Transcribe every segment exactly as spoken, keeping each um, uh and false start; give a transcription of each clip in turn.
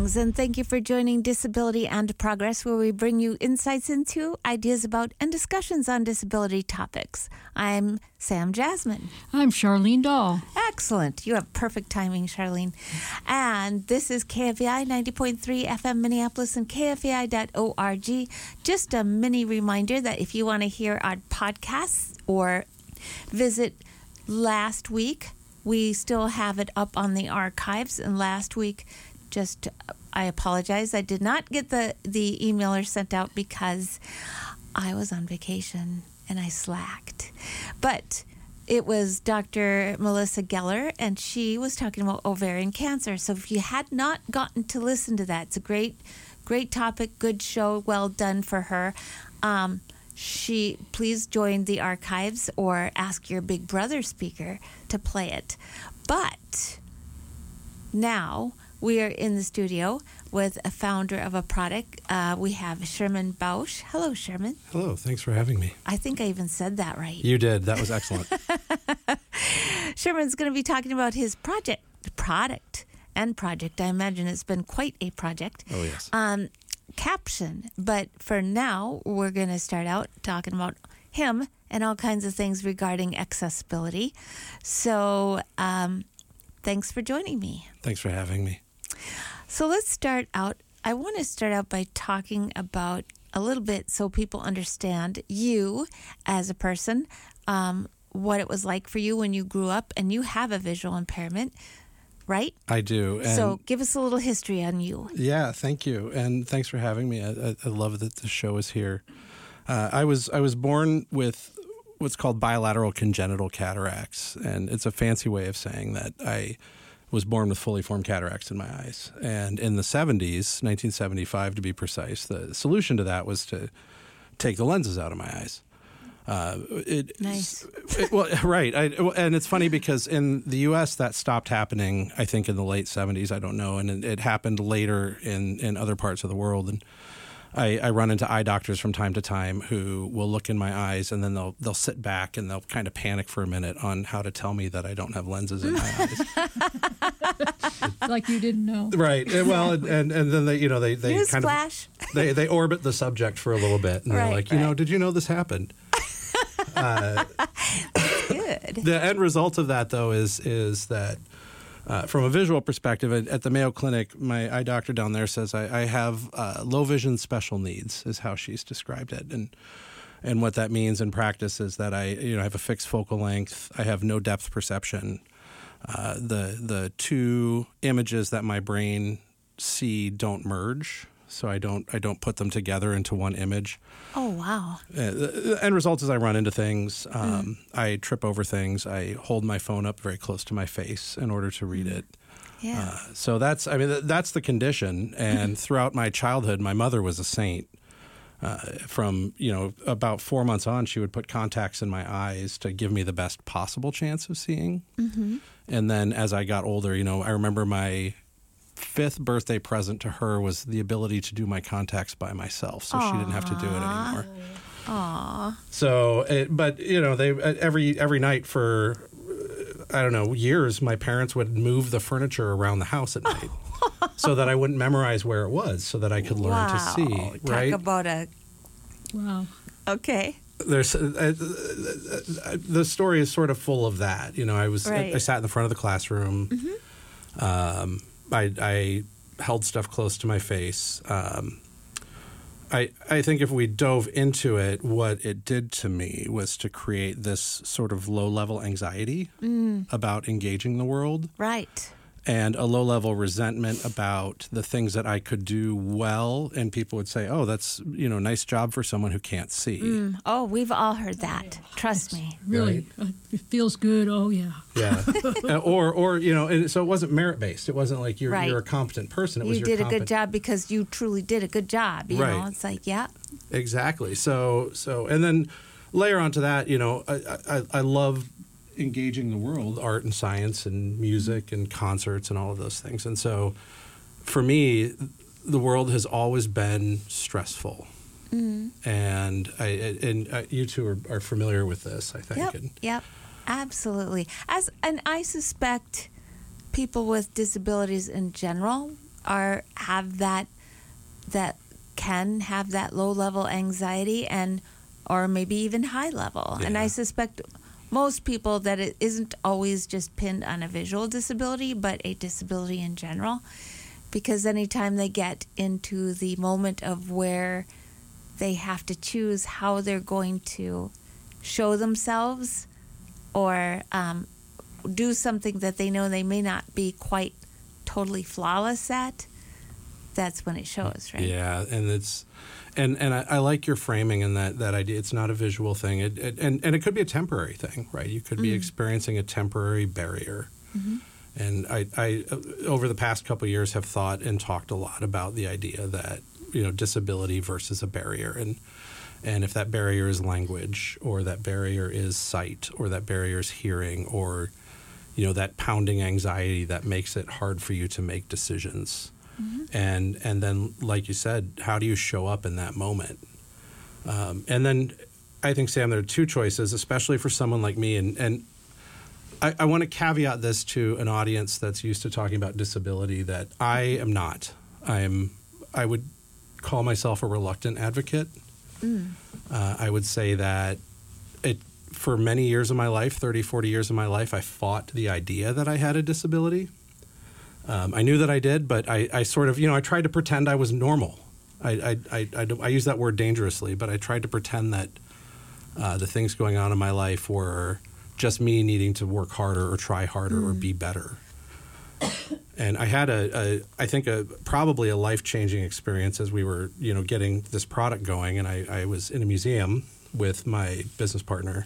Greetings and thank you for joining Disability and Progress, where we bring you insights into, ideas about, and discussions on disability topics. I'm Sam Jasmine. I'm Charlene Dahl. Excellent. You have perfect timing, Charlene. And this is K F A I ninety point three F M Minneapolis and K F A I dot org. Just a mini reminder that if you want to hear our podcasts or visit last week, we still have it up on the archives. And last week, just, I apologize, I did not get the, the emailer sent out because I was on vacation and I slacked. But it was Doctor Melissa Geller, and she was talking about ovarian cancer. So if you had not gotten to listen to that, it's a great, great topic, good show, well done for her. Um, she please join the archives or ask your Big Brother speaker to play it. But now we are in the studio with a founder of a product. Uh, we have Sherman Bausch. Hello, Sherman. Hello. Thanks for having me. I think I even said that right. You did. That was excellent. Sherman's going to be talking about his project, product and project. I imagine it's been quite a project. Oh, yes. Um, caption. But for now, we're going to start out talking about him and all kinds of things regarding accessibility. So um, thanks for joining me. Thanks for having me. So let's start out. I want to start out by talking about a little bit so people understand you as a person, um, what it was like for you when you grew up, and you have a visual impairment, right? I do. And so give us a little history on you. Yeah, thank you. And thanks for having me. I, I love that the show is here. Uh, I was I was born with what's called bilateral congenital cataracts, and it's a fancy way of saying that I was born with fully formed cataracts in my eyes. And in the seventies, nineteen seventy-five to be precise, the solution to that was to take the lenses out of my eyes. Uh, it, nice. It, well, right. I, and it's funny because in the U S that stopped happening, I think, in the late seventies. I don't know. And it, it happened later in, in other parts of the world. And I, I run into eye doctors from time to time who will look in my eyes and then they'll they'll sit back and they'll kind of panic for a minute on how to tell me that I don't have lenses in my eyes. Like you didn't know. Right. Well, and, and, and then they, you know, they, they News kind flash. of they, they orbit the subject for a little bit and Right, they're like, you right. know, did you know this happened? Uh, Good. The end result of that, though, is is that uh, from a visual perspective, at, at the Mayo Clinic, my eye doctor down there says I, I have uh, low vision special needs, is how she's described it, and and what that means in practice is that I you know I have a fixed focal length, I have no depth perception. Uh, the the two images that my brain see don't merge. So I don't I don't put them together into one image. Oh, wow. Uh, the end result is I run into things. Um, mm. I trip over things. I hold my phone up very close to my face in order to read it. Yeah. Uh, so that's I mean that's the condition. And throughout my childhood, my mother was a saint. Uh, from you know about four months on, she would put contacts in my eyes to give me the best possible chance of seeing. Mm-hmm. And then as I got older, you know, I remember my fifth birthday present to her was the ability to do my contacts by myself, so Aww. She didn't have to do it anymore. Aww. So, it, but you know, they every every night for I don't know years, my parents would move the furniture around the house at night, so that I wouldn't memorize where it was, so that I could learn wow. to see. Talk right? about a wow. Okay. There's uh, uh, the story is sort of full of that. You know, I was right. I, I sat in the front of the classroom. Mm-hmm. Um, I, I held stuff close to my face. Um, I I think if we dove into it, what it did to me was to create this sort of low-level anxiety mm. about engaging the world. Right. And a low-level resentment about the things that I could do well, and people would say, "Oh, that's you know, nice job for someone who can't see." Mm. Oh, we've all heard that. Trust me. Really, right? It feels good. Oh, yeah. Yeah. or, or you know, and so it wasn't merit-based. It wasn't like you're right. you're a competent person. It was you you're did competent. a good job because you truly did a good job. You right. know, it's like, yeah. Exactly. So, so, and then layer onto that, you know, I, I, I love engaging the world, art and science and music and concerts and all of those things. And so for me, the world has always been stressful. Mm-hmm. And I and uh, you two are, are familiar with this, I think. Yep, and, yep, absolutely. As and I suspect people with disabilities in general are have that that can have that low level anxiety and or maybe even high level. Yeah. And I suspect most people that it isn't always just pinned on a visual disability, but a disability in general. Because anytime they get into the moment of where they have to choose how they're going to show themselves or um, do something that they know they may not be quite totally flawless at, that's when it shows, right? Yeah, and it's and and I, I like your framing and that that idea. It's not a visual thing, it, it, and and it could be a temporary thing, right? You could be Mm. experiencing a temporary barrier. Mm-hmm. And I, I, over the past couple of years, have thought and talked a lot about the idea that, you know, disability versus a barrier, and and if that barrier is language, or that barrier is sight, or that barrier is hearing, or, you know, that pounding anxiety that makes it hard for you to make decisions. Mm-hmm. And and then, like you said, how do you show up in that moment? Um, and then I think, Sam, there are two choices, especially for someone like me, and and. I, I want to caveat this to an audience that's used to talking about disability that I am not. I am. I would call myself a reluctant advocate. Mm. Uh, I would say that it for many years of my life, thirty, forty years of my life, I fought the idea that I had a disability. Um, I knew that I did, but I, I sort of, you know, I tried to pretend I was normal. I, I, I, I, I use that word dangerously, but I tried to pretend that uh, the things going on in my life were just me needing to work harder or try harder mm. or be better. And I had a, a I think a probably a life-changing experience as we were, you know, getting this product going. And I, I was in a museum with my business partner,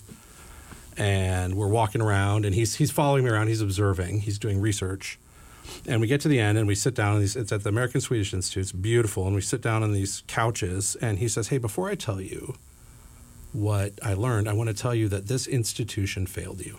and we're walking around, and he's he's following me around. He's observing. He's doing research. And we get to the end, and we sit down. On these, it's at the American Swedish Institute. It's beautiful. And we sit down on these couches, and he says, "Hey, before I tell you what I learned, I want to tell you that this institution failed you."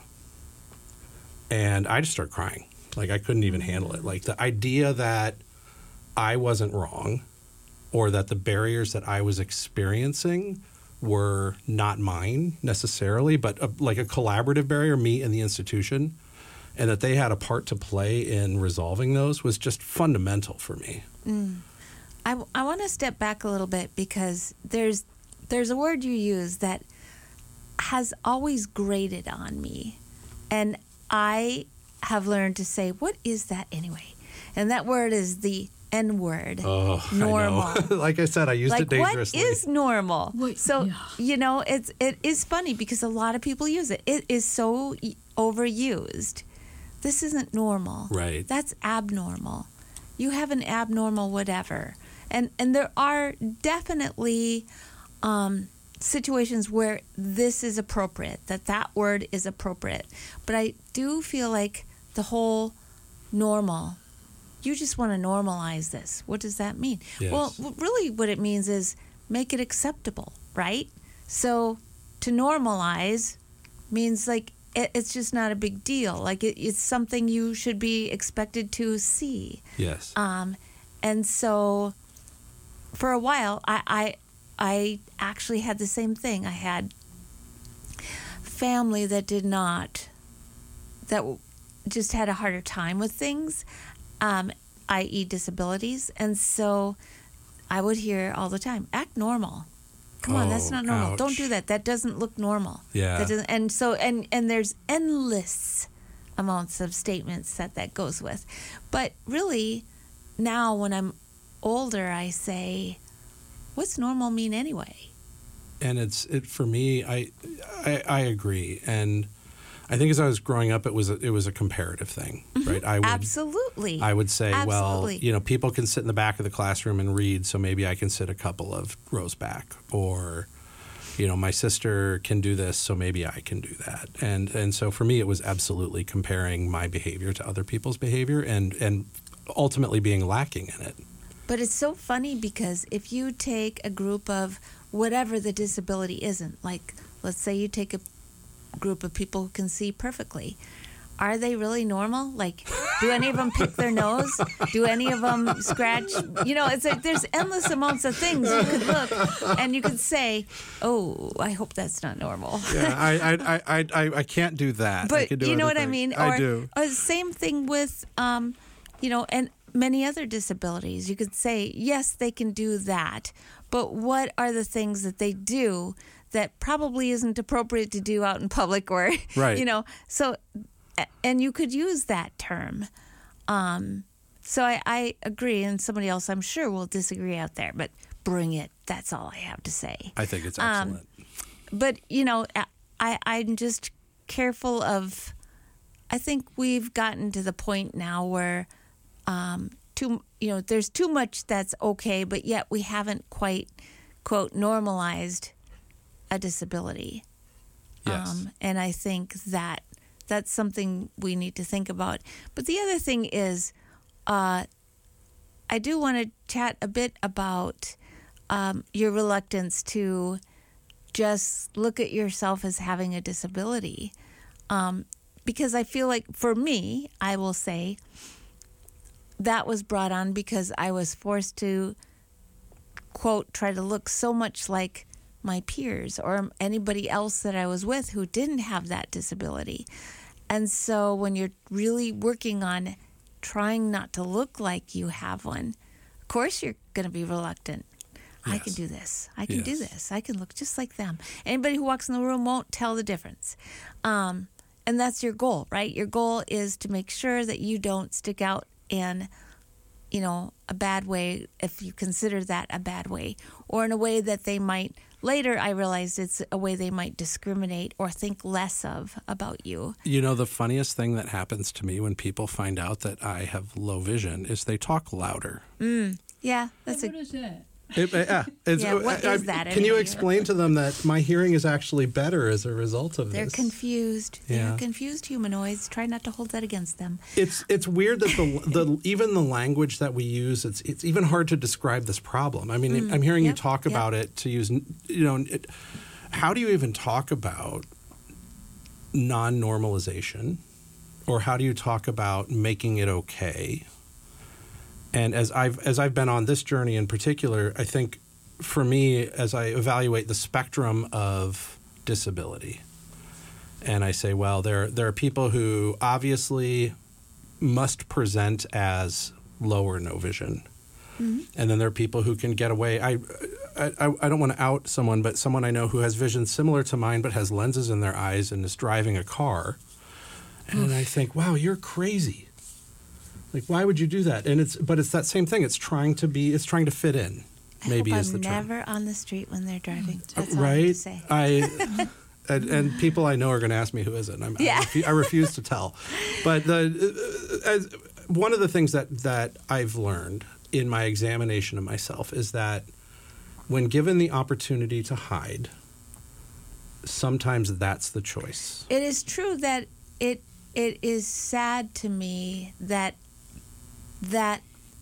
And I just start crying. Like, I couldn't even handle it. Like, the idea that I wasn't wrong, or that the barriers that I was experiencing were not mine necessarily, but a, like a collaborative barrier, me and the institution, and that they had a part to play in resolving those, was just fundamental for me. Mm. I, I want to step back a little bit, because there's There's a word you use that has always grated on me. And I have learned to say, what is that anyway? And that word is the N word. Oh, normal. I know. Like I said, I used like, it dangerously. What is normal? Wait, so, yeah. you know, it's, it is funny because a lot of people use it. It is so overused. This isn't normal. Right. That's abnormal. You have an abnormal whatever. And, and there are definitely Um, situations where this is appropriate, that that word is appropriate. But I do feel like the whole normal, you just want to normalize this. What does that mean? Yes. Well, really what it means is make it acceptable, right? So to normalize means like it, it's just not a big deal. Like it, it's something you should be expected to see. Yes. Um, and so for a while, I... I I actually had the same thing. I had family that did not, that just had a harder time with things, um, that is disabilities. And so I would hear all the time, act normal. Come on, Oh, that's not normal. ouch. Don't do that. That doesn't look normal. Yeah. That doesn't, and so, and, and there's endless amounts of statements that that goes with. But really, now when I'm older, I say, what's normal mean anyway? And it's it for me. I, I I agree, and I think as I was growing up, it was a, it was a comparative thing, mm-hmm. right? I would absolutely. I would say, absolutely. well, you know, people can sit in the back of the classroom and read, so maybe I can sit a couple of rows back, or, you know, my sister can do this, so maybe I can do that, and and so for me, it was absolutely comparing my behavior to other people's behavior, and and ultimately being lacking in it. But it's so funny because if you take a group of whatever the disability isn't, like let's say you take a group of people who can see perfectly, are they really normal? Like, do any of them pick their nose? Do any of them scratch? You know, it's like there's endless amounts of things you could look and you could say, oh, I hope that's not normal. Yeah, I I I I, I can't do that. But I can do you know other what I things. mean? Or, I do. Or the same thing with, um, you know, and many other disabilities. You could say, yes, they can do that, but what are the things that they do that probably isn't appropriate to do out in public or, Right. you know, so, and you could use that term. Um, so I, I agree, and somebody else I'm sure will disagree out there, but bring it. That's all I have to say. I think it's Um, excellent. But, you know, I, I'm just careful of, I think we've gotten to the point now where um, too, you know, there's too much that's okay, but yet we haven't quite, quote, normalized a disability. Yes. Um, and I think that that's something we need to think about. But the other thing is, uh, I do want to chat a bit about um, your reluctance to just look at yourself as having a disability. Um, because I feel like for me, I will say, that was brought on because I was forced to, quote, try to look so much like my peers or anybody else that I was with who didn't have that disability. And so when you're really working on trying not to look like you have one, of course you're going to be reluctant. I Yes. can do this. I can do Yes. this. I can look just like them. Anybody who walks in the room won't tell the difference. Um, and that's your goal, right? Your goal is to make sure that you don't stick out in, you know, a bad way, if you consider that a bad way, or in a way that they might, later I realized it's a way they might discriminate or think less of about you. You know, the funniest thing that happens to me when people find out that I have low vision is they talk louder. Yeah, that's what a, is that? It, yeah, it's, Yeah, what I- is I- that Can you anyway? explain to them that my hearing is actually better as a result of they're this? confused. Yeah. They're confused humanoids. Try not to hold that against them. It's it's weird that the the even the language that we use, it's it's even hard to describe this problem. I mean, I'm hearing Mm. Yep, you talk yep. about it to use, you know, it, how do you even talk about non-normalization, or how do you talk about making it okay? And as I've as I've been on this journey in particular, I think for me, as I evaluate the spectrum of disability, and I say, well, there there are people who obviously must present as low or no vision, Mm-hmm. and then there are people who can get away. I I, I don't want to out someone, but someone I know who has vision similar to mine, but has lenses in their eyes and is driving a car, and I think, wow, you're crazy. Like, why would you do that? And it's, but it's that same thing. It's trying to be, it's trying to fit in. Maybe I hope is the I'm term, never on the street when they're driving. That's all I have to right? say. I, and, and people I know are going to ask me who is it. I'm, Yeah. I, refu- I refuse to tell. But the, uh, as, one of the things that that I've learned in my examination of myself is that when given the opportunity to hide, sometimes that's the choice. It is true that it it is sad to me that that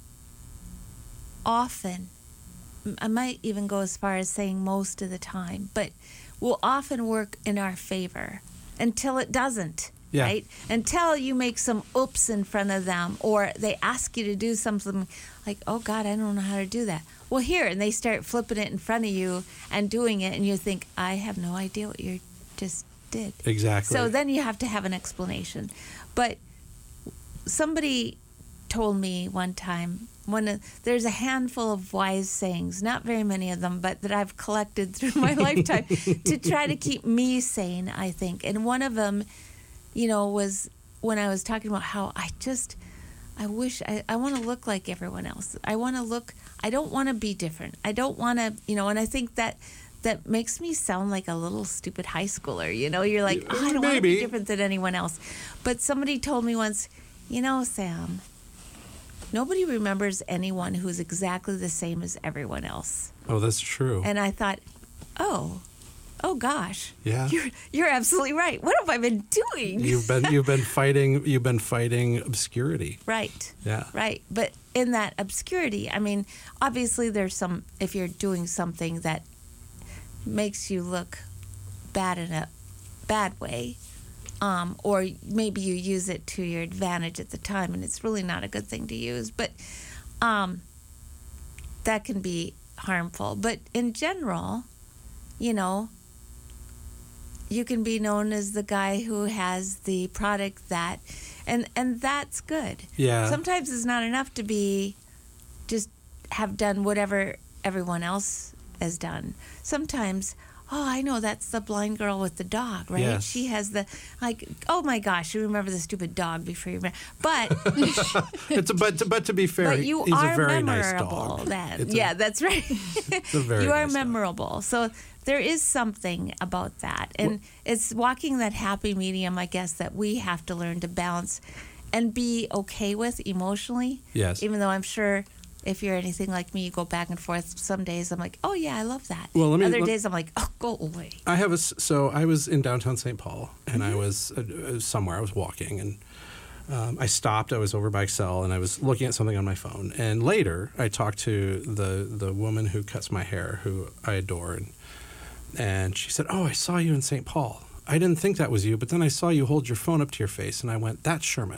often, I might even go as far as saying most of the time, but will often work in our favor until it doesn't. Yeah. Right? Until you make some oops in front of them, or they ask you to do something like, oh God, I don't know how to do that. Well, here, and they start flipping it in front of you and doing it, and you think, I have no idea what you just did. Exactly. So then you have to have an explanation. But somebody told me one time, one of, there's a handful of wise sayings, not very many of them, but that I've collected through my lifetime to try to keep me sane, I think. And one of them, you know, was when I was talking about how I just, I wish, I, I want to look like everyone else. I want to look, I don't want to be different. I don't want to, you know, and I think that that makes me sound like a little stupid high schooler, you know? You're like, oh, I don't want to be Maybe. different than anyone else. But somebody told me once, you know, Sam, nobody remembers anyone who's exactly the same as everyone else. Oh, that's true. And I thought, oh, oh gosh. Yeah. You're you're absolutely right. What have I been doing? You've been you've been fighting you've been fighting obscurity. Right. Yeah. Right. But in that obscurity, I mean, obviously there's some, if you're doing something that makes you look bad in a bad way, um, or maybe you use it to your advantage at the time, and it's really not a good thing to use, but um, that can be harmful. But in general, you know, you can be known as the guy who has the product that and and that's good. Yeah. Sometimes it's not enough to be just have done whatever everyone else has done. Sometimes, oh, I know that's the blind girl with the dog, right? Yes. She has the, like, oh my gosh, you remember the stupid dog before you remember. But, it's a, but, to, but to be fair, but you he's are a very memorable. nice dog. Then. It's Yeah, a, that's right. it's a very you are nice dog. memorable. So there is something about that. And Well, it's walking that happy medium, I guess, that we have to learn to balance and be okay with emotionally. Yes. Even though I'm sure if you're anything like me, you go back and forth. Some days I'm like, oh, yeah, I love that. Well, let me- Other let- days I'm like, oh, go away. I have a s- so I was in downtown Saint Paul, and Mm-hmm. I was uh, uh, somewhere. I was walking, and um, I stopped. I was over by Excel, and I was looking at something on my phone. And later, I talked to the the woman who cuts my hair, who I adore, and and she said, "Oh, I saw you in Saint Paul. I didn't think that was you, but then I saw you hold your phone up to your face, and I went, that's Sherman."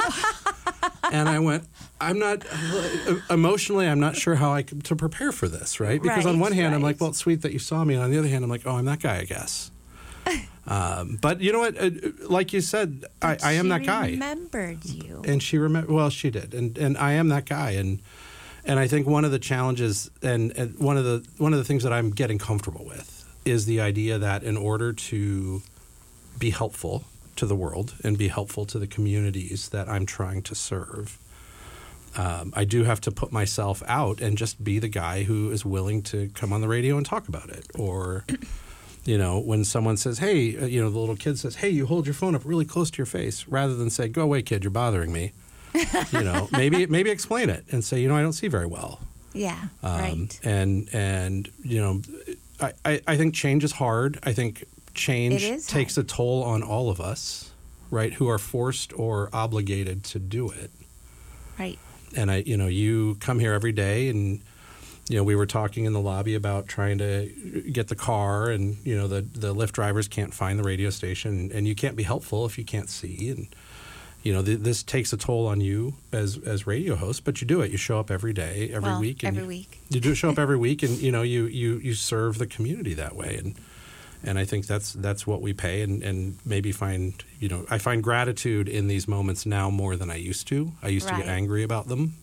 And I went, I'm not, emotionally, I'm not sure how I could, to prepare for this, right? Because on Right, one hand, I'm right. like, well, it's sweet that you saw me. And on the other hand, I'm like, oh, I'm that guy, I guess. um, but you know what? Uh, like you said, I, I am She that guy. remembered you. And she remember, well, she did. And, and I am that guy. And, and I think one of the challenges and, and one of the, one of the things that I'm getting comfortable with is the idea that in order to be helpful to the world and be helpful to the communities that I'm trying to serve, um, I do have to put myself out and just be the guy who is willing to come on the radio and talk about it. Or, you know, when someone says, hey, uh, you know, the little kid says, hey, you hold your phone up really close to your face, rather than say, go away, kid, you're bothering me. You know, maybe maybe explain it and say, you know, I don't see very well. Yeah, Um, right. And, and you know, I, I, I think change is hard. I think change It is takes hard. a toll on all of us, right, who are forced or obligated to do it. Right. And I, you know, you come here every day, and you know, we were talking in the lobby about trying to get the car, and you know, the the Lyft drivers can't find the radio station, and you can't be helpful if you can't see, and you know, th- this takes a toll on you as as radio hosts, but you do it. You show up every day, every Well, week, and every you, week. you do show up every week, and you know, you you you serve the community that way, and. And I think that's that's what we pay, and, and maybe find, you know, I find gratitude in these moments now more than I used to. I used to Right. get angry about them.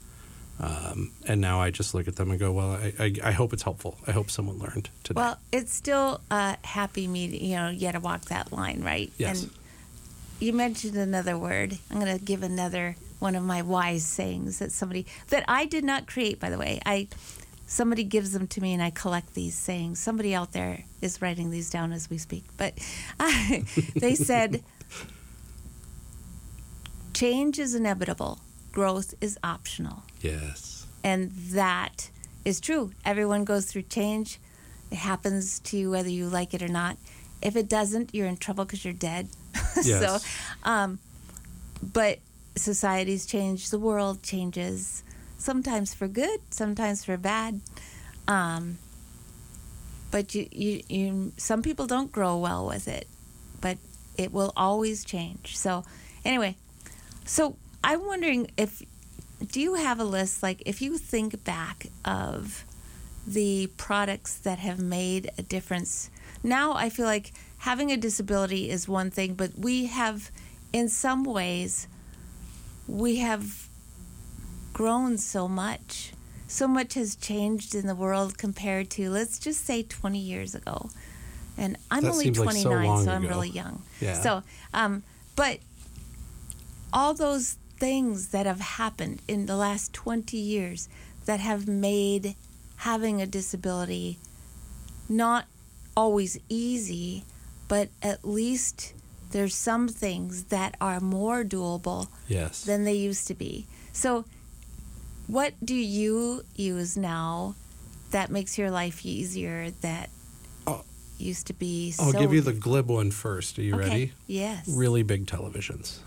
Um, and now I just look at them and go, well, I, I, I hope it's helpful. I hope someone learned today. Well, it's still a happy medium. You know, you got to walk that line, right? Yes. And you mentioned another word. I'm going to give another one of my wise sayings that somebody that I did not create, by the way. I somebody gives them to me, and I collect these sayings. Somebody out there is writing these down as we speak. But uh, they said, "Change is inevitable. Growth is optional." Yes. And that is true. Everyone goes through change. It happens to you whether you like it or not. If it doesn't, you're in trouble because you're dead. Yes. So, um, but societies change. The world changes. Sometimes for good, sometimes for bad. Um, but you, you, you, some people don't grow well with it. But it will always change. So, anyway, so I'm wondering if, do you have a list, like if you think back of the products that have made a difference? Now I feel like having a disability is one thing, but we have, in some ways, we have grown so much. So much has changed in the world compared to, let's just say, twenty years ago. And I'm That only seems like so twenty-nine, long so I'm ago. really young. Yeah. So, um, but all those things that have happened in the last twenty years that have made having a disability not always easy, but at least there's some things that are more doable Yes. than they used to be. So what do you use now that makes your life easier that Oh. used to be I'll so give you the glib one first. Are you Okay. ready? Yes. Really big televisions.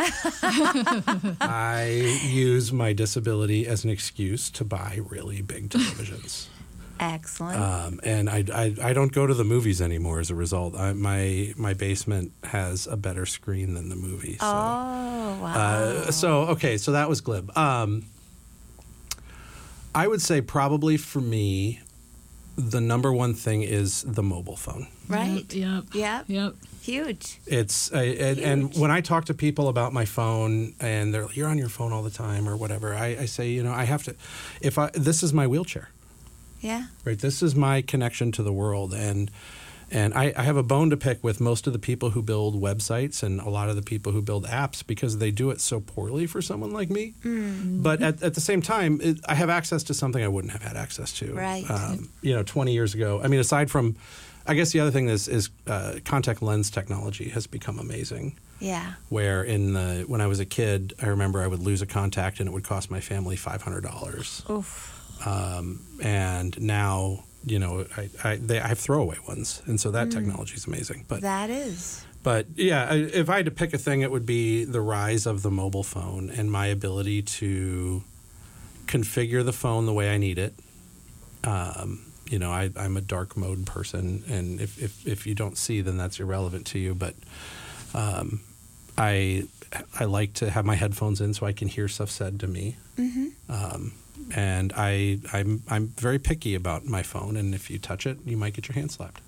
I use my disability as an excuse to buy really big televisions. Excellent. Um, and I, I, I don't go to the movies anymore as a result. I, my my basement has a better screen than the movie. So. oh, wow. Uh, so okay, so that was glib. Um, I would say probably for me, the number one thing is the mobile phone. Right. Yep. Yep. Yep. Huge. It's a, and, and when I talk to people about my phone and they're like, you're on your phone all the time or whatever, I, I say, you know, I have to, if I, this is my wheelchair, Yeah. right? This is my connection to the world. And, and I, I have a bone to pick with most of the people who build websites and a lot of the people who build apps because they do it so poorly for someone like me. Mm. But at, at the same time, it, I have access to something I wouldn't have had access to. Right. Um, you know, twenty years ago. I mean, aside from, I guess the other thing is, is uh, contact lens technology has become amazing. Yeah. Where in the when I was a kid, I remember I would lose a contact and it would cost my family five hundred dollars. Oof. Um, and now, you know, I I, they, I have throwaway ones, and so that mm. technology is amazing. But that is. But yeah, I, if I had to pick a thing, it would be the rise of the mobile phone and my ability to configure the phone the way I need it. Um, You know, I, I'm a dark mode person, and if, if, if you don't see, then that's irrelevant to you. But um, I I like to have my headphones in so I can hear stuff said to me. Mm-hmm. Um, and I I'm I'm very picky about my phone, and if you touch it, you might get your hand slapped.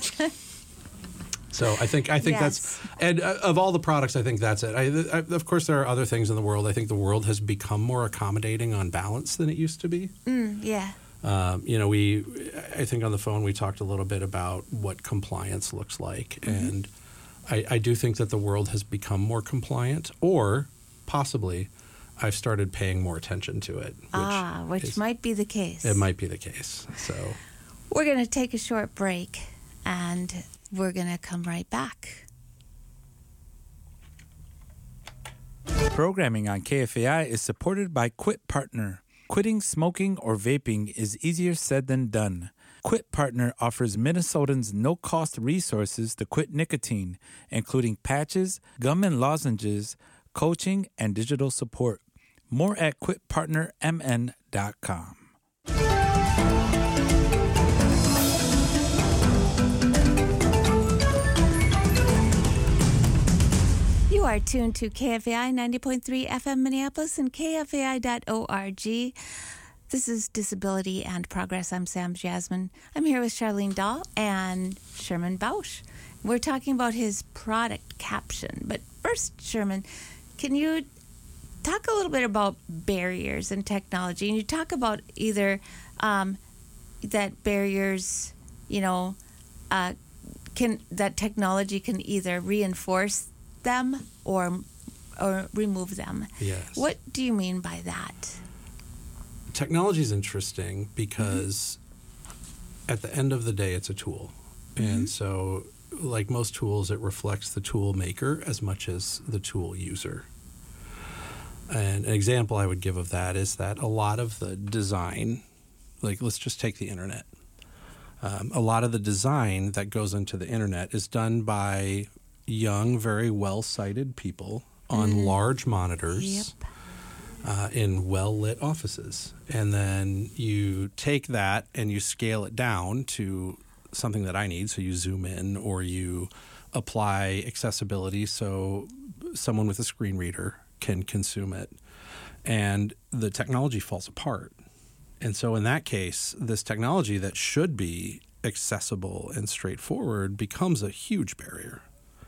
So I think I think Yes. that's and uh, of all the products, I think that's it. I, I, of course, there are other things in the world. I think the world has become more accommodating on balance than it used to be. Mm, yeah. Um, you know, we, I think on the phone we talked a little bit about what compliance looks like. Mm-hmm. And I, I do think that the world has become more compliant, or possibly I've started paying more attention to it. Which ah, which is, might be the case. It might be the case. So we're going to take a short break and we're going to come right back. Programming on K F A I is supported by Quit Partner. Quitting smoking or vaping is easier said than done. Quit Partner offers Minnesotans no-cost resources to quit nicotine, including patches, gum and lozenges, coaching, and digital support. More at quit partner m n dot com. You are tuned to K F A I ninety point three F M Minneapolis and K F A I dot org. This is Disability and Progress. I'm Sam Jasmine. I'm here with Charlene Dahl and Sherman Bausch. We're talking about his product caption. But first, Sherman, can you talk a little bit about barriers in technology? And you talk about either um, that barriers, you know, uh, can that technology can either reinforce them or or remove them. yes. What do you mean by that? Technology is interesting because mm-hmm. at the end of the day, it's a tool. Mm-hmm. And so, like most tools, it reflects the tool maker as much as the tool user. And an example I would give of that is that a lot of the design, like let's just take the internet. Um, a lot of the design that goes into the internet is done by young, very well-sighted people on mm. large monitors yep. uh, in well-lit offices. And then you take that and you scale it down to something that I need. So you zoom in or you apply accessibility so someone with a screen reader can consume it. And the technology falls apart. And so in that case, this technology that should be accessible and straightforward becomes a huge barrier.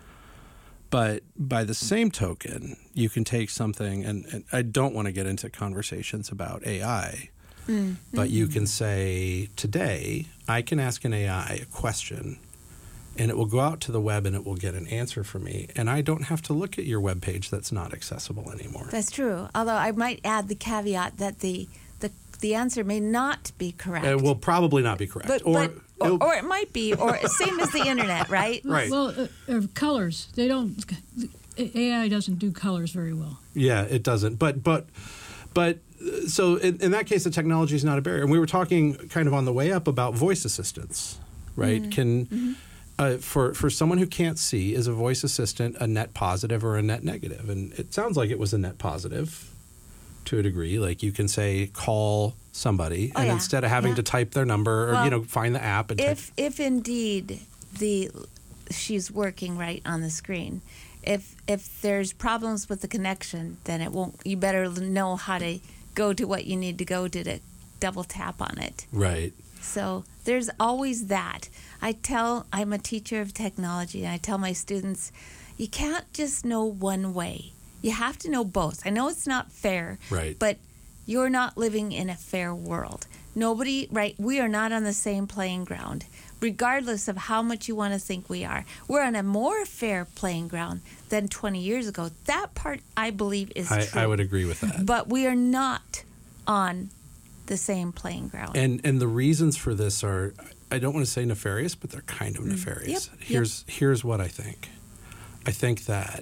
But by the same token, you can take something, and, and I don't want to get into conversations about A I, mm-hmm. but you can say, today, I can ask an A I a question, and it will go out to the web and it will get an answer for me, and I don't have to look at your web page that's not accessible anymore. That's true. Although I might add the caveat that the the, the answer may not be correct. It will probably not be correct. But, or, but, or, or it might be, or same as the internet, right? Right. Well, uh, uh, colors. They don't. A I doesn't do colors very well. Yeah, it doesn't. But but but uh, so in, in that case, the technology is not a barrier. And we were talking kind of on the way up about voice assistants, right? Mm-hmm. Can mm-hmm. Uh, for for someone who can't see, is a voice assistant a net positive or a net negative? And it sounds like it was a net positive to a degree. Like you can say, call somebody, oh, and yeah. instead of having yeah. to type their number or well, you know find the app and if type. if indeed the she's working right on the screen, if if there's problems with the connection, then it won't. You better know how to go to what you need to go to to double tap on it. Right. So there's always that. I tell, I'm a teacher of technology, and I tell my students, you can't just know one way. You have to know both. I know it's not fair, Right. but you're not living in a fair world. Nobody, right, we are not on the same playing ground, regardless of how much you want to think we are. We're on a more fair playing ground than twenty years ago. That part, I believe, is I, true. I would agree with that. But we are not on the same playing ground. And and the reasons for this are, I don't want to say nefarious, but they're kind of nefarious. Yep, Here's here's what I think. I think that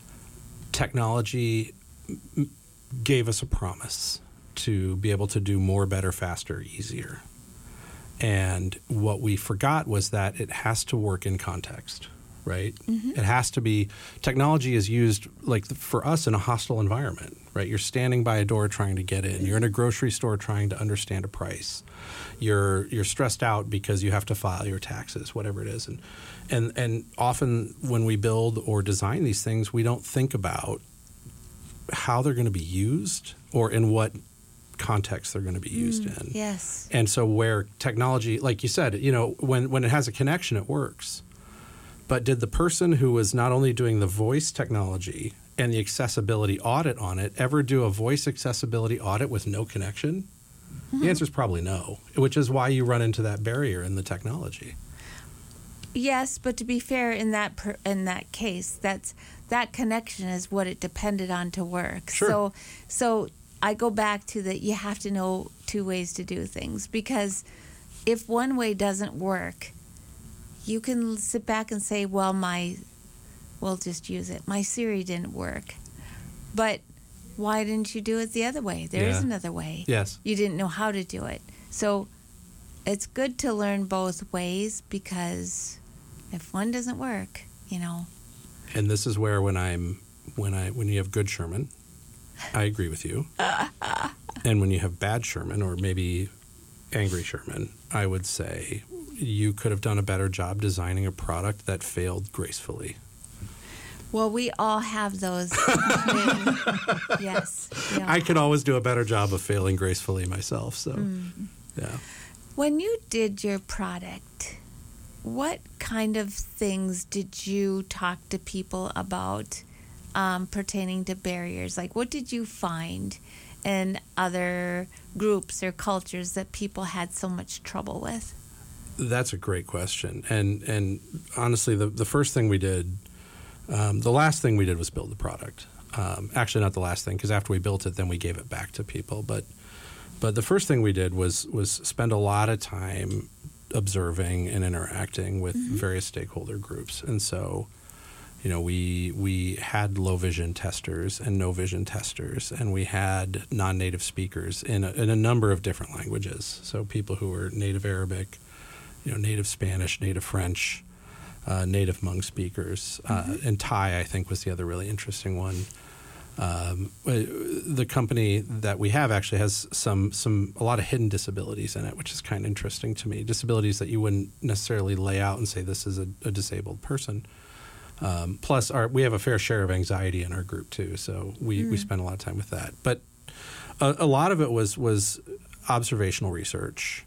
technology m- gave us a promise to be able to do more, better, faster, easier. And what we forgot was that it has to work in context, right? Mm-hmm. It has to be, technology is used, like for us, in a hostile environment, right? You're standing by a door trying to get in. You're in a grocery store trying to understand a price. You're you're stressed out because you have to file your taxes, whatever it is. And and and often when we build or design these things, we don't think about how they're going to be used or in what context they're going to be used Mm, in. yes. And so where technology, like you said, you know, when, when it has a connection, it works. But did the person who was not only doing the voice technology and the accessibility audit on it ever do a voice accessibility audit with no connection? Mm-hmm. The answer is probably no, which is why you run into that barrier in the technology. Yes, but to be fair, in that per, in that case, that's that connection is what it depended on to work. Sure. So, so I go back to that. You have to know two ways to do things, because if one way doesn't work, you can sit back and say, "Well, my, we'll just use it. My Siri didn't work," but why didn't you do it the other way? There is Yeah. another way. Yes. You didn't know how to do it. So it's good to learn both ways, because if one doesn't work, you know. And this is where when I'm when I when you have good Sherman, I agree with you. And when you have bad Sherman, or maybe angry Sherman, I would say you could have done a better job designing a product that failed gracefully. Well, we all have those. Yes. we all I could always do a better job of failing gracefully myself. So, yeah. When you did your product, what kind of things did you talk to people about um, pertaining to barriers? Like, what did you find in other groups or cultures that people had so much trouble with? That's a great question. And and honestly, the, the first thing we did, um, the last thing we did was build the product. Um, actually, not the last thing, because after we built it, then we gave it back to people. But but the first thing we did was was spend a lot of time observing and interacting with mm-hmm. various stakeholder groups. And so, you know, we we had low vision testers and no vision testers, and we had non-native speakers in a, in a number of different languages. So people who were native Arabic, you know, native Spanish, native French, uh, native Hmong speakers, mm-hmm. uh, and Thai, I think, was the other really interesting one. Um, the company that we have actually has some some a lot of hidden disabilities in it, which is kind of interesting to me. Disabilities that you wouldn't necessarily lay out and say this is a, a disabled person. Um, plus, our, we have a fair share of anxiety in our group too, so we, mm. we spend a lot of time with that. But a, a lot of it was was observational research,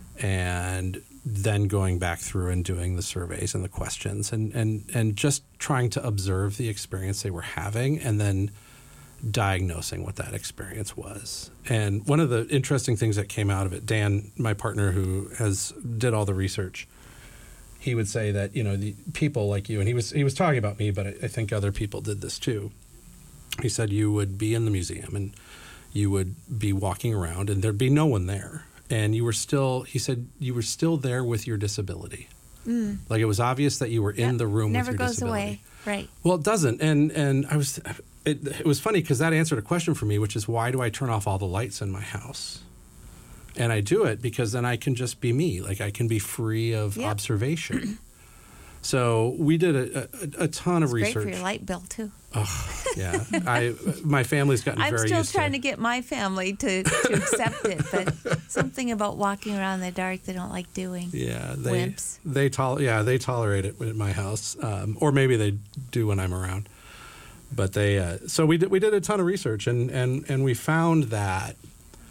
and then going back through and doing the surveys and the questions, and and and just trying to observe the experience they were having, and then diagnosing what that experience was. And one of the interesting things that came out of it, Dan, my partner who has did all the research, he would say that, you know, the people like you, and he was he was talking about me, but I, I think other people did this too. He said you would be in the museum and you would be walking around and there'd be no one there. And you were still, he said, you were still there with your disability. Mm. Like it was obvious that you were in yep. the room Never with your goes disability. Away. Right. Well, it doesn't. And and I was, it, it was funny because that answered a question for me, which is why do I turn off all the lights in my house? And I do it because then I can just be me. Like I can be free of yep. observation. So we did a, a, a ton it's of research. Great for your light bill too. Oh, yeah. I my family's gotten I'm very still used trying to to get my family to, to accept it, but something about walking around in the dark they don't like doing. Yeah, they Wimps. they tol- yeah they tolerate it at my house, um, or maybe they do when I'm around. But they uh, so we did we did a ton of research, and, and, and we found that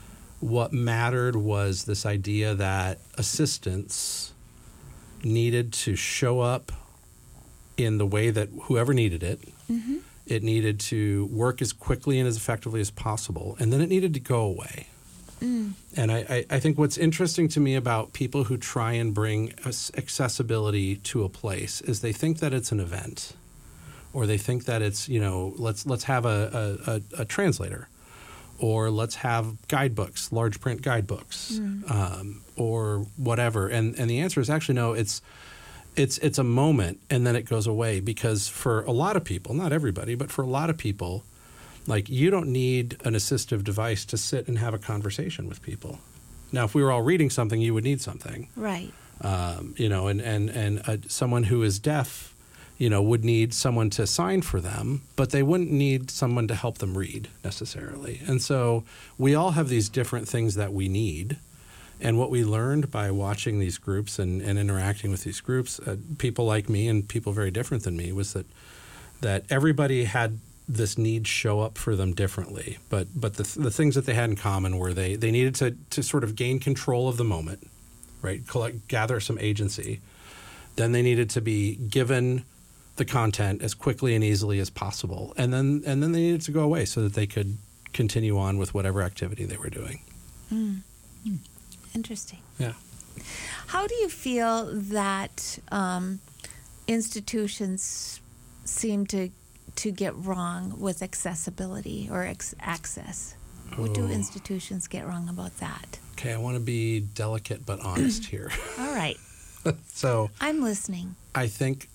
what mattered was this idea that assistance needed to show up in the way that whoever needed it. Mm-hmm. It needed to work as quickly and as effectively as possible, and then it needed to go away. Mm. And I, I, I think what's interesting to me about people who try and bring accessibility to a place is they think that it's an event, or they think that it's, you know, let's let's have a, a, a, a translator, or let's have guidebooks, large print guidebooks, mm. um, or whatever. And and the answer is actually no. It's it's it's a moment, and then it goes away, because for a lot of people, not everybody, but for a lot of people, like, you don't need an assistive device to sit and have a conversation with people. Now, if we were all reading something, you would need something, right? Um, you know, and and and uh, someone who is deaf, you know, would need someone to sign for them, but they wouldn't need someone to help them read necessarily. And so we all have these different things that we need. And what we learned by watching these groups and, and interacting with these groups, uh, people like me and people very different than me, was that that everybody had this need show up for them differently. But but the the things that they had in common were they, they needed to, to sort of gain control of the moment, right? Collect, gather some agency. Then they needed to be given the content as quickly and easily as possible. And then and then they needed to go away so that they could continue on with whatever activity they were doing. Mm. Mm. Interesting. Yeah. How do you feel that um, institutions seem to to get wrong with accessibility or ex- access? What do institutions get wrong about that? Okay, I want to be delicate but honest here. All right. So I'm listening. I think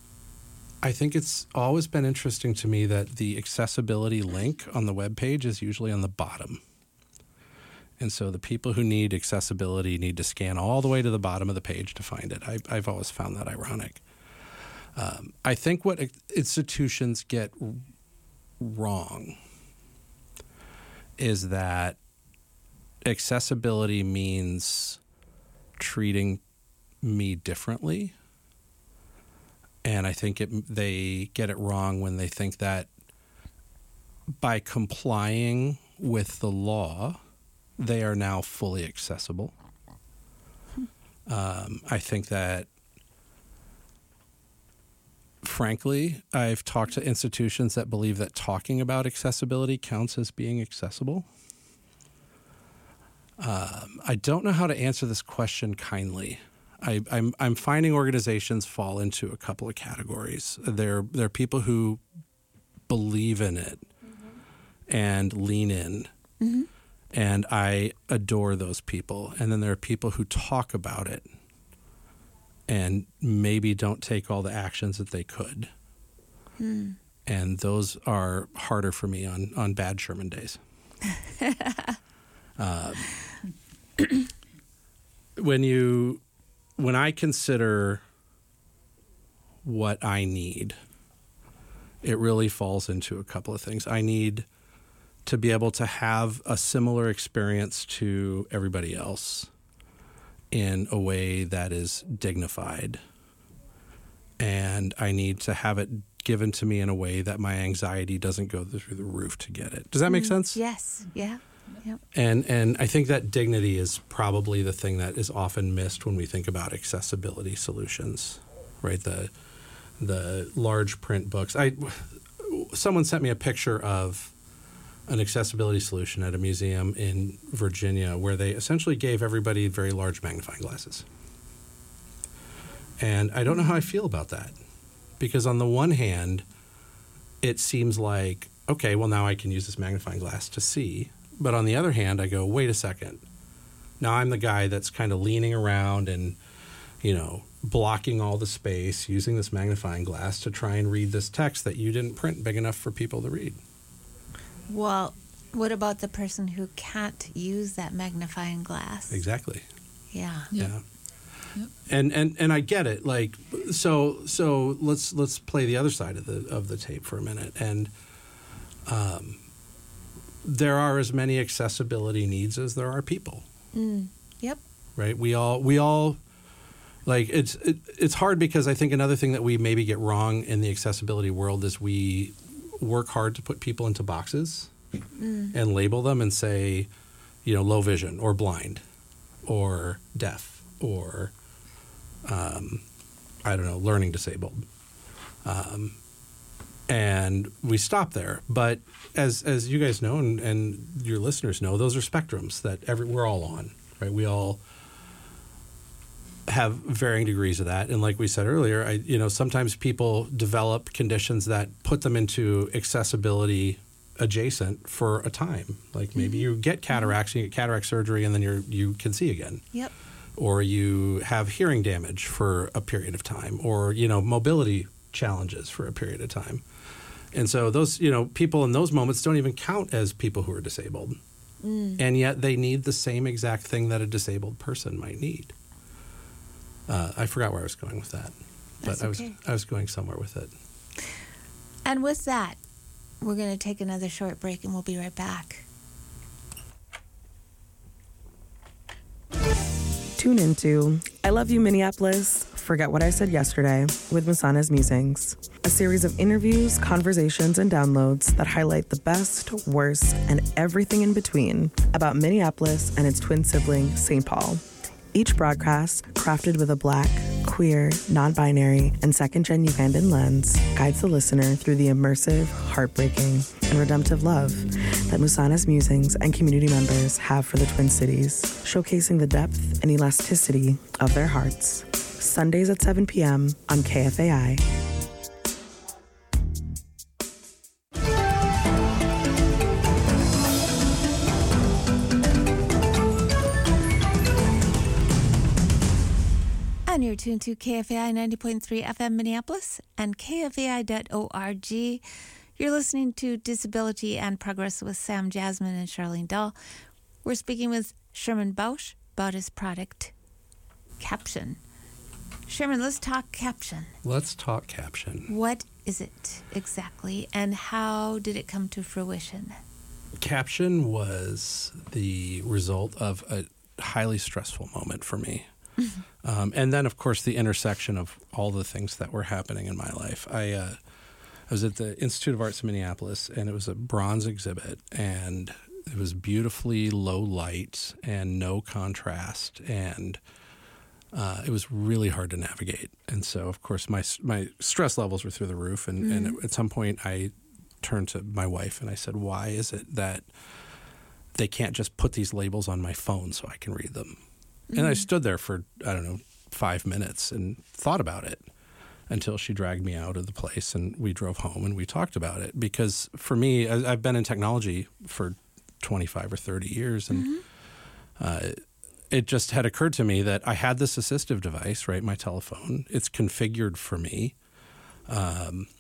I think it's always been interesting to me that the accessibility link on the webpage is usually on the bottom. And so the people who need accessibility need to scan all the way to the bottom of the page to find it. I, I've always found that ironic. Um, I think what institutions get wrong is that accessibility means treating me differently. And I think it, they get it wrong when they think that by complying with the law, they are now fully accessible. Um, I think that, frankly, I've talked to institutions that believe that talking about accessibility counts as being accessible. Um, I don't know how to answer this question kindly. I, I'm I'm finding organizations fall into a couple of categories. They're they're people who believe in it mm-hmm. and lean in, mm-hmm. and I adore those people. And then there are people who talk about it and maybe don't take all the actions that they could. Mm. And those are harder for me on, on bad Sherman days. um, when you, when I consider what I need, it really falls into a couple of things. I need to be able to have a similar experience to everybody else in a way that is dignified. And I need to have it given to me in a way that my anxiety doesn't go through the roof to get it. Does that make sense? Yes. Yeah. Yep. And and I think that dignity is probably the thing that is often missed when we think about accessibility solutions, right? The the large print books. I someone sent me a picture of an accessibility solution at a museum in Virginia where they essentially gave everybody very large magnifying glasses. And I don't know how I feel about that, because on the one hand, it seems like, okay, well, now I can use this magnifying glass to see. But on the other hand, I go, wait a second. Now I'm the guy that's kind of leaning around and, you know, blocking all the space, using this magnifying glass to try and read this text that you didn't print big enough for people to read. Well, what about the person who can't use that magnifying glass? Exactly. Yeah. Yep. Yeah. Yep. And and and I get it. Like, so so let's let's play the other side of the of the tape for a minute. And um, there are as many accessibility needs as there are people. Mm. Yep. Right. We all we all like it's it, it's hard because I think another thing that we maybe get wrong in the accessibility world is we work hard to put people into boxes mm. and label them and say, you know, low vision or blind or deaf or, um, I don't know, learning disabled. Um, and we stop there. But as as you guys know and, and your listeners know, those are spectrums that every, we're all on, right? We all have varying degrees of that. And like we said earlier, I, you know, sometimes people develop conditions that put them into accessibility adjacent for a time. Like maybe you get cataracts, you get cataract surgery, and then you're you can see again. Yep. Or you have hearing damage for a period of time, or, you know, mobility challenges for a period of time. And so those, you know, people in those moments don't even count as people who are disabled. Mm. And yet they need the same exact thing that a disabled person might need. Uh, I forgot where I was going with that, That's but I was okay. I was going somewhere with it. And with that, we're going to take another short break, and we'll be right back. Tune into I Love You, Minneapolis, Forget What I Said Yesterday with Masana's Musings, a series of interviews, conversations, and downloads that highlight the best, worst, and everything in between about Minneapolis and its twin sibling, Saint Paul. Each broadcast, crafted with a Black, queer, non-binary, and second-gen Ugandan lens, guides the listener through the immersive, heartbreaking, and redemptive love that Musana's Musings and community members have for the Twin Cities, showcasing the depth and elasticity of their hearts. Sundays at seven p.m. on K F A I. And you're tuned to K F A I ninety point three F M Minneapolis and K F A I dot org. You're listening to Disability and Progress with Sam Jasmine and Charlene Dahl. We're speaking with Sherman Bausch about his product, Caption. Sherman, let's talk Caption. Let's talk Caption. What is it exactly, and how did it come to fruition? Caption was the result of a highly stressful moment for me. Mm-hmm. Um, and then, of course, the intersection of all the things that were happening in my life. I, uh, I was at the Institute of Arts in Minneapolis, and it was a bronze exhibit, and it was beautifully low light and no contrast, and uh, it was really hard to navigate. And so, of course, my my stress levels were through the roof, and, mm-hmm. and at some point I turned to my wife and I said, why is it that they can't just put these labels on my phone so I can read them? And I stood there for, I don't know, five minutes and thought about it until she dragged me out of the place and we drove home and we talked about it. Because for me, I've been in technology for twenty-five or thirty years, and mm-hmm. uh, it just had occurred to me that I had this assistive device, right, my telephone. It's configured for me. Um,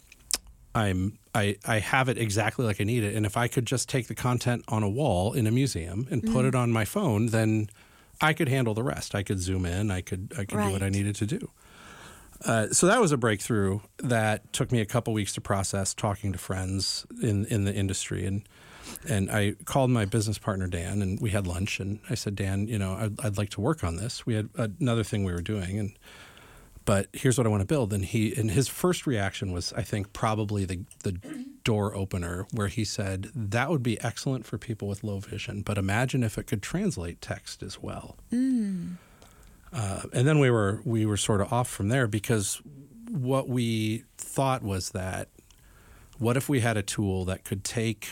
I'm I, I have it exactly like I need it. And if I could just take the content on a wall in a museum and mm-hmm. put it on my phone, then I could handle the rest. I could zoom in. I could I could right. do what I needed to do. Uh, so that was a breakthrough that took me a couple weeks to process, talking to friends in, in the industry. And and I called my business partner, Dan, and we had lunch. And I said, Dan, you know, I'd, I'd like to work on this. We had another thing we were doing, and but here's what I want to build. And he and his first reaction was, I think, probably the the door opener, where he said, that would be excellent for people with low vision, but imagine if it could translate text as well. Mm. Uh, and then we were we were sort of off from there, because what we thought was that, what if we had a tool that could take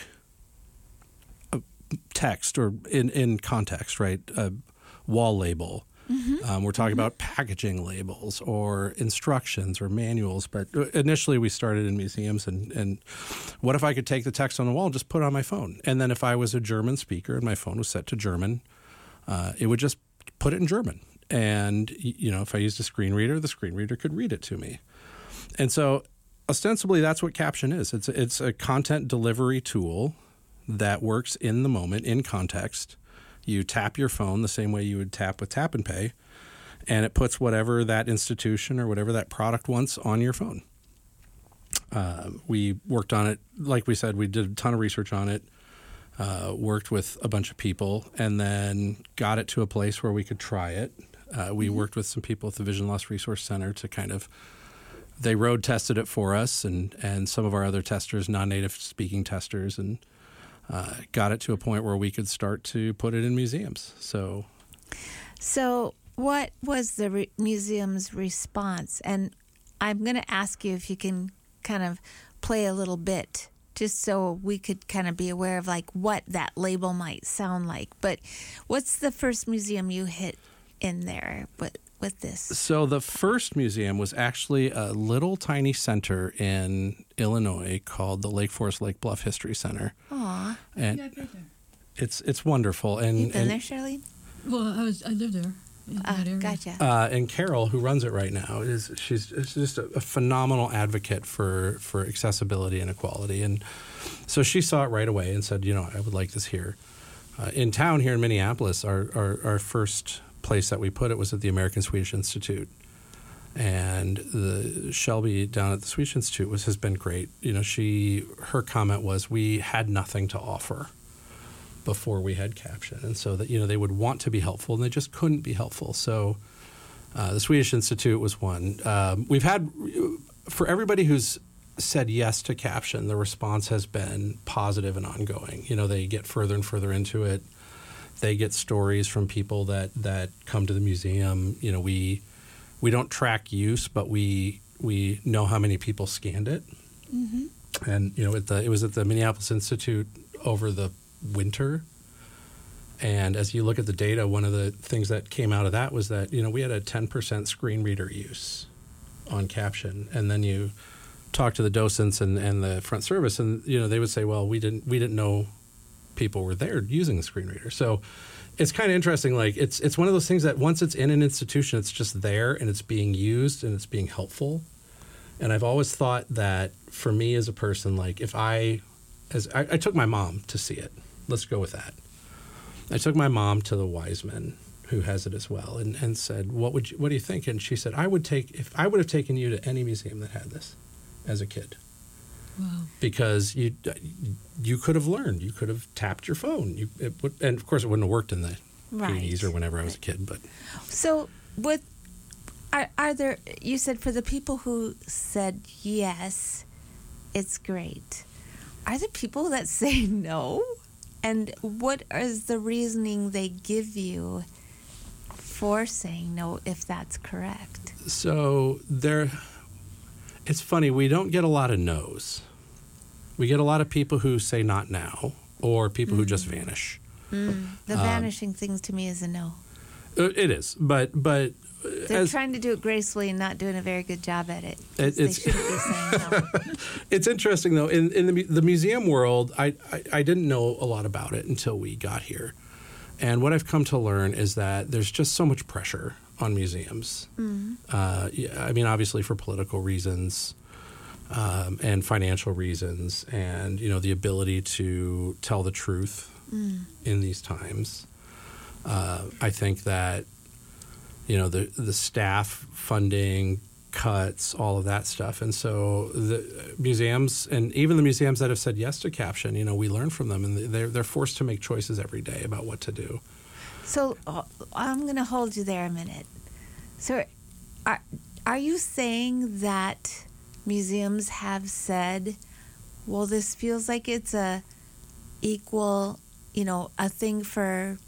a text, or in, in context, right, a wall label. Mm-hmm. Um, we're talking mm-hmm. about packaging labels or instructions or manuals. But initially we started in museums. And, and what if I could take the text on the wall and just put it on my phone? And then if I was a German speaker and my phone was set to German, uh, it would just put it in German. And, you know, if I used a screen reader, the screen reader could read it to me. And so ostensibly that's what Caption is. It's a, it's a content delivery tool that works in the moment, in context. You tap your phone the same way you would tap with Tap and Pay, and it puts whatever that institution or whatever that product wants on your phone. Uh, we worked on it, like we said, we did a ton of research on it, uh, worked with a bunch of people, and then got it to a place where we could try it. Uh, we mm-hmm. worked with some people at the Vision Loss Resource Center to kind of, they road tested it for us, and, and some of our other testers, non-native speaking testers, and uh, got it to a point where we could start to put it in museums. So, So what was the re- museum's response? And I'm going to ask you if you can kind of play a little bit, just so we could kind of be aware of like what that label might sound like. But what's the first museum you hit in there with, with this? So the first museum was actually a little tiny center in Illinois called the Lake Forest Lake Bluff History Center. Aw. And Yeah, I've been there. it's it's wonderful. And, You've been and there, Charlene? Well, I was I lived there. In Ah, that area. gotcha. Uh, and Carol, who runs it right now, is she's, she's just a, a phenomenal advocate for, for accessibility and equality. And so she saw it right away and said, you know, I would like this here. Uh, in town here in Minneapolis, our, our, our first place that we put it was at the American Swedish Institute. And the Shelby down at the Swedish Institute was has been great. You know, she her comment was, we had nothing to offer before we had caption, and so that, you know, they would want to be helpful and they just couldn't be helpful. So uh, the Swedish Institute was one. Um, we've had, for everybody who's said yes to caption, the response has been positive and ongoing. You know, they get further and further into it. They get stories from people that that come to the museum. You know, we we don't track use, but we we know how many people scanned it. Mm-hmm. And you know, at the, it was at the Minneapolis Institute over the winter, and as you look at the data, one of the things that came out of that was that, you know, we had a ten percent screen reader use on caption, and then you talk to the docents and, and the front service, and you know, they would say, well, we didn't we didn't know people were there using the screen reader. So it's kind of interesting. Like it's it's one of those things that once it's in an institution, it's just there and it's being used and it's being helpful. And I've always thought that for me as a person, like if I as I, I took my mom to see it. Let's go with that. I took my mom to the Wiseman, who has it as well, and, and said, "What would you, what do you think?" And she said, "I would take if I would have taken you to any museum that had this as a kid, Wow. because you you could have learned, you could have tapped your phone, you it would, and of course it wouldn't have worked in the Right. eighties or whenever I was a kid, but So, with are are there? You said for the people who said yes, it's great. Are there people that say no? And what is the reasoning they give you for saying no, if that's correct? so there. It's funny, we don't get a lot of no's. We get a lot of people who say not now, or people mm. who just vanish. Mm. The Um, vanishing things to me is a no. Uh, It is, but but They're as, trying to do it gracefully and not doing a very good job at it. It- they it's- shouldn't be saying no. it's interesting though. In in the, mu- the museum world, I, I I didn't know a lot about it until we got here, and what I've come to learn is that there's just so much pressure on museums. Mm-hmm. Uh, yeah, I mean, obviously for political reasons. Um, and financial reasons, and you know, the ability to tell the truth Mm. in these times. Uh, I think that, you know, the the staff funding cuts, all of that stuff, and so the museums, and even the museums that have said yes to caption, you know, we learn from them, and they're they're forced to make choices every day about what to do. So uh, I'm going to hold you there a minute. So, are are you saying that museums have said, well, this feels like it's a equal, you know, a thing for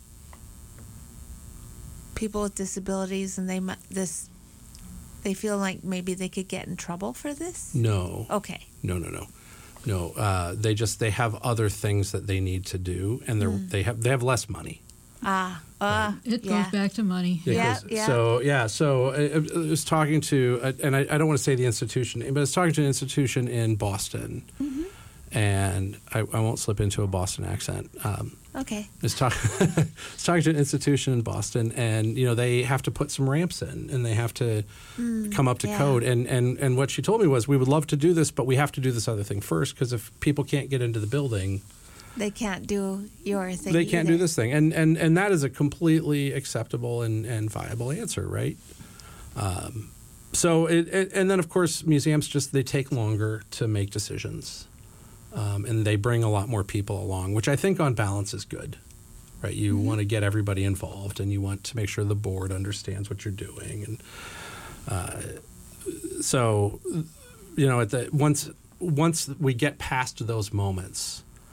people with disabilities, and they mu- this they feel like maybe they could get in trouble for this? No. Okay. No, no, no, no. Uh, they just they have other things that they need to do, and they're they have they have less money. Ah, uh, It yeah. goes back to money. Yeah, 'cause- yeah. So yeah, so I, I was talking to, uh, and I, I don't want to say the institution name, but I was talking to an institution in Boston, Mm-hmm. and I, I won't slip into a Boston accent. Um, Okay. I was, talk- I was talking to an institution in Boston, and you know, they have to put some ramps in, and they have to come up to yeah. code. And, and and what she told me was, we would love to do this, but we have to do this other thing first, because if people can't get into the building, They can't do your thing. they can't either. do this thing, and and and that is a completely acceptable and, and viable answer, right? Um, so it, it, and then of course museums just they take longer to make decisions, um, and they bring a lot more people along, which I think on balance is good, right? You Mm-hmm. want to get everybody involved, and you want to make sure the board understands what you're doing, and uh, so you know at the once once we get past those moments.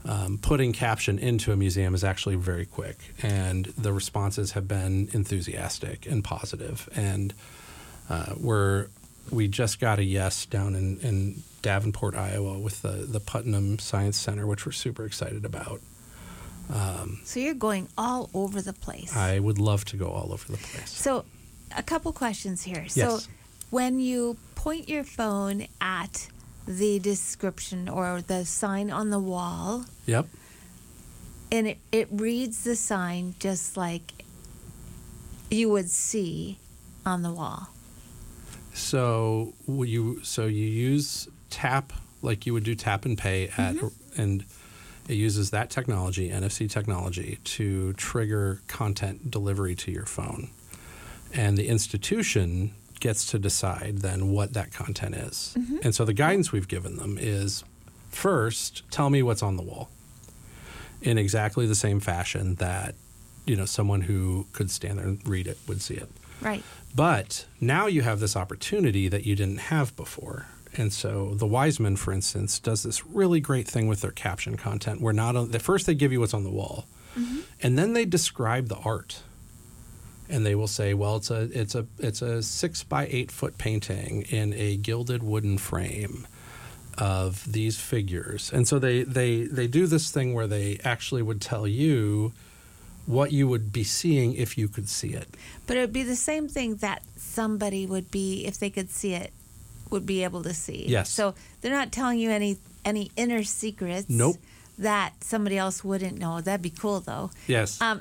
um, putting caption into a museum is actually very quick, and the responses have been enthusiastic and positive. And uh, we're we just got a yes down in, in Davenport, Iowa, with the the Putnam Science Center, which we're super excited about. Um, So you're going all over the place. I would love to go all over the place. So, a couple questions here. So, Yes. when you point your phone at the description or the sign on the wall, Yep. and it, it reads the sign just like you would see on the wall. So will you so you use tap like you would do tap and pay at Mm-hmm. and it uses that technology, N F C technology, to trigger content delivery to your phone. And the institution gets to decide then what that content is. Mm-hmm. And so the guidance we've given them is, first, tell me what's on the wall in exactly the same fashion that, you know, someone who could stand there and read it would see it. Right. But now you have this opportunity that you didn't have before. And so the Wiseman, for instance, does this really great thing with their caption content where not only, first they give you what's on the wall, Mm-hmm. and then they describe the art. And they will say, well, it's a it's a it's a six by eight foot painting in a gilded wooden frame of these figures. And so they they they do this thing where they actually would tell you what you would be seeing if you could see it. But it would be the same thing that somebody would be, if they could see it, would be able to see. Yes. So they're not telling you any any inner secrets. Nope. That somebody else wouldn't know. That'd be cool, though. Yes. Um,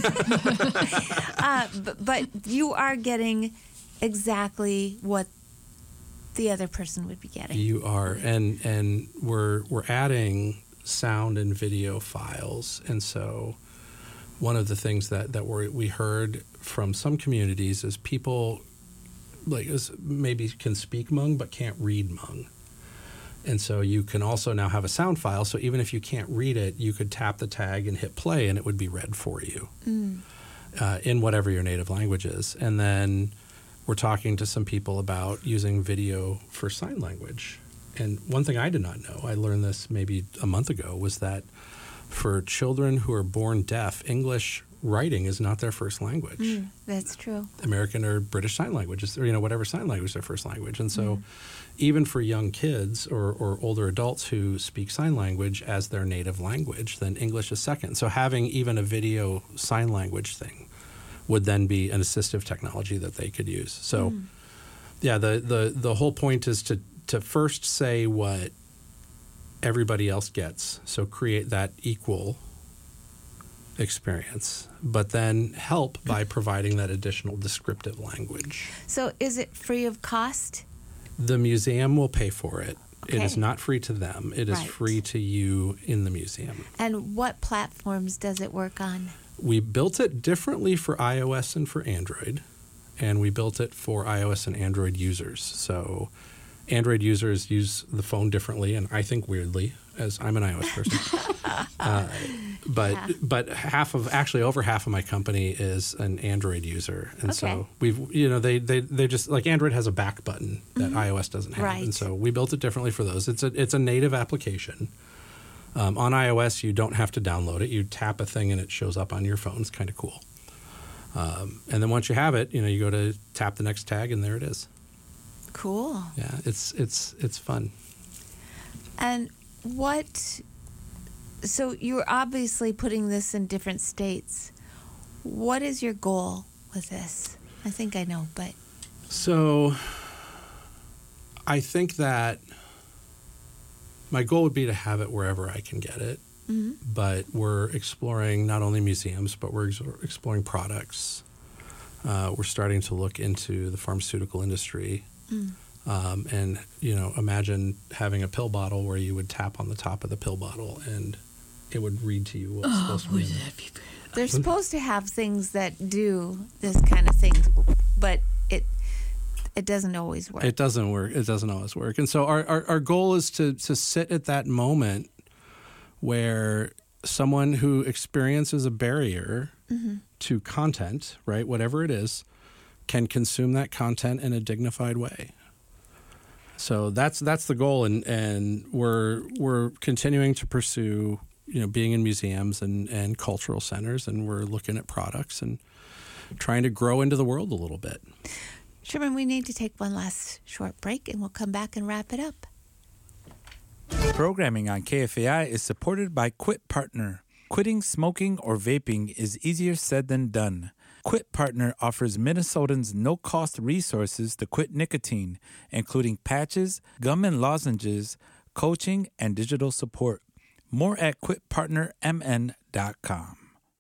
uh, but, but you are getting exactly what the other person would be getting. You are, and and we're we're adding sound and video files, and so one of the things that that we we heard from some communities is people like is maybe can speak Hmong but can't read Hmong, and so you can also now have a sound file. So even if you can't read it, you could tap the tag and hit play, and it would be read for you Mm. uh, in whatever your native language is, and then. We're talking to some people about using video for sign language. And one thing I did not know, I learned this maybe a month ago, was that for children who are born deaf, English writing is not their first language. Mm, that's true. American or British Sign Language, is, or you know, whatever sign language is their first language. And so even for young kids or, or older adults who speak sign language as their native language, then English is second. So having even a video sign language thing would then be an assistive technology that they could use. So, mm. yeah, the, the, the whole point is to, to first say what everybody else gets, so create that equal experience, but then help by providing that additional descriptive language. So is it free of cost? The museum will pay for it. Okay. It is not free to them. It is Right. free to you in the museum. And what platforms does it work on? We built it differently for iOS and for Android, and we built it for iOS and Android users. So Android users use the phone differently, and I think weirdly, as I'm an iOS person. uh, but Yeah. but half of actually over half of my company is an Android user, and Okay. so we've you know they they they just like Android has a back button that Mm-hmm. iOS doesn't have, Right. and so we built it differently for those. It's a it's a native application. Um, on iOS, you don't have to download it. You tap a thing and it shows up on your phone. It's kind of cool. Um, and then once you have it, you know, you go to tap the next tag and there it is. Cool. Yeah, it's it's it's fun. And what, so you're obviously putting this in different states. What is your goal with this? I think I know, but. So I think that my goal would be to have it wherever I can get it. Mm-hmm. But we're exploring not only museums, but we're ex- exploring products. Uh, we're starting to look into the pharmaceutical industry. Mm. Um, and, you know, imagine having a pill bottle where you would tap on the top of the pill bottle and it would read to you what's Oh, supposed to be boy, in it. that'd be bad. They're supposed to have things that do this kind of thing, but it it doesn't always work. It doesn't work. It doesn't always work. And so our, our, our goal is to, to sit at that moment where someone who experiences a barrier Mm-hmm. to content, right, whatever it is, can consume that content in a dignified way. So that's that's the goal, and, and we're we're continuing to pursue you know, being in museums and, and cultural centers, and we're looking at products and trying to grow into the world a little bit. Sherman, we need to take one last short break, and we'll come back and wrap it up. Programming on K F A I is supported by Quit Partner. Quitting smoking or vaping is easier said than done. Quit Partner offers Minnesotans no-cost resources to quit nicotine, including patches, gum and lozenges, coaching, and digital support. More at quit partner m n dot com.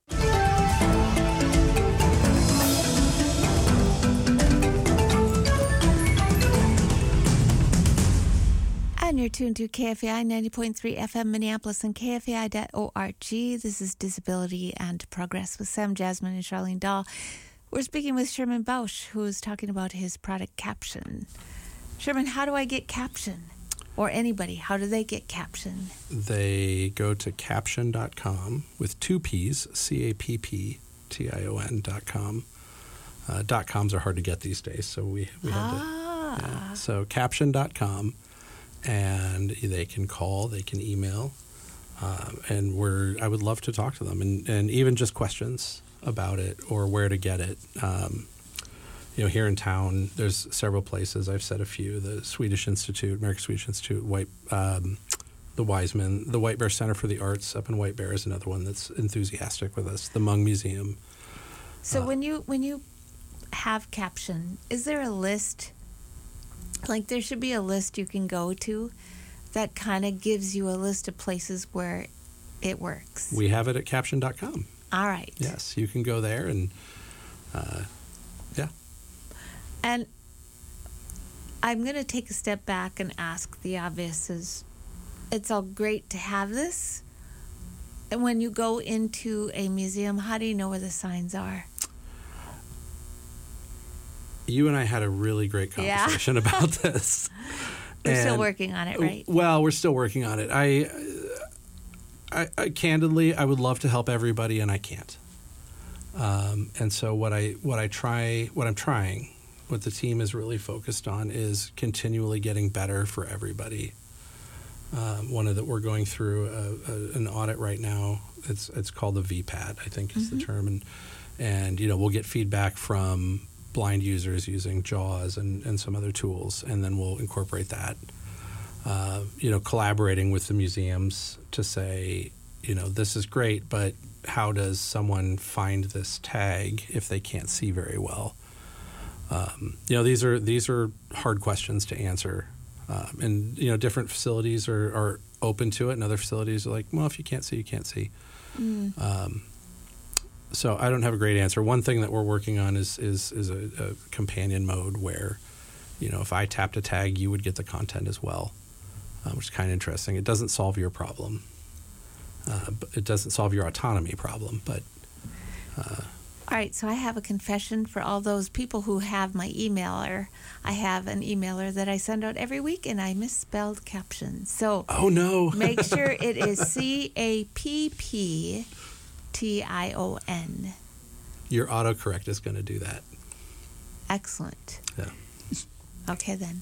And you're tuned to K F A I ninety point three F M Minneapolis and K F A I dot org. This is Disability and Progress with Sam Jasmine and Charlene Dahl. We're speaking with Sherman Bausch, who is talking about his product Caption. Sherman, how do I get Caption? Or anybody, how do they get Caption? They go to caption dot com with two P's, C A P P T I O N dot com. Uh, dot coms are hard to get these days, so we, we had ah. to. Yeah. So caption dot com. And they can call, they can email, uh, and we're. I would love to talk to them, and, and even just questions about it or where to get it. Um, you know, here in town, there's several places. I've said a few: the Swedish Institute, American Swedish Institute, White, um, the Wiseman, the White Bear Center for the Arts up in White Bear is another one that's enthusiastic with us. The Hmong Museum. So uh, when you when you have Caption, is there a list? Like, there should be a list you can go to that kind of gives you a list of places where it works. We have it at caption dot com. All right. Yes, you can go there and, uh, yeah. And I'm going to take a step back and ask the obvious is, it's all great to have this. And when you go into a museum, how do you know where the signs are? You and I had a really great conversation yeah. about this. We're and, still working on it, right? Well, we're still working on it. I, I, I candidly, I would love to help everybody, and I can't. Um, and so what I what I try, what I'm trying, what the team is really focused on is continually getting better for everybody. Um, one of the we're going through a, a, an audit right now. It's it's called the V PAT, I think is mm-hmm. the term, and and you know we'll get feedback from blind users using JAWS and, and some other tools, and then we'll incorporate that. Uh, you know, collaborating with the museums to say, you know, this is great, but how does someone find this tag if they can't see very well? Um, you know, these are these are hard questions to answer, um, and you know, different facilities are, are open to it, and other facilities are like, well, if you can't see, you can't see. Mm. Um, So I don't have a great answer. One thing that we're working on is is is a, a companion mode where, you know, if I tapped a tag, you would get the content as well, uh, which is kind of interesting. It doesn't solve your problem. Uh, but it doesn't solve your autonomy problem, but. Uh, all right, so I have a confession for all those people who have my emailer. I have an emailer that I send out every week, and I misspelled Caption. So. Oh no! Make sure it is C A P P. T I O N. Your autocorrect is going to do that. Excellent. Yeah. Okay, then.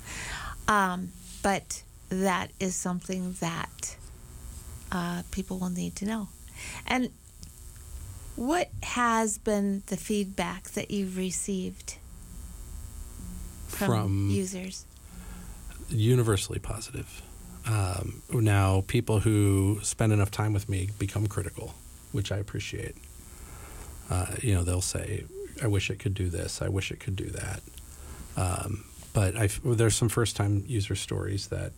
Um, but that is something that uh, people will need to know. And what has been the feedback that you've received from, from users? Universally positive. Um, now, people who spend enough time with me become critical, which I appreciate. Uh, you know, they'll say, I wish it could do this. I wish it could do that. Um, but I've, there's some first-time user stories that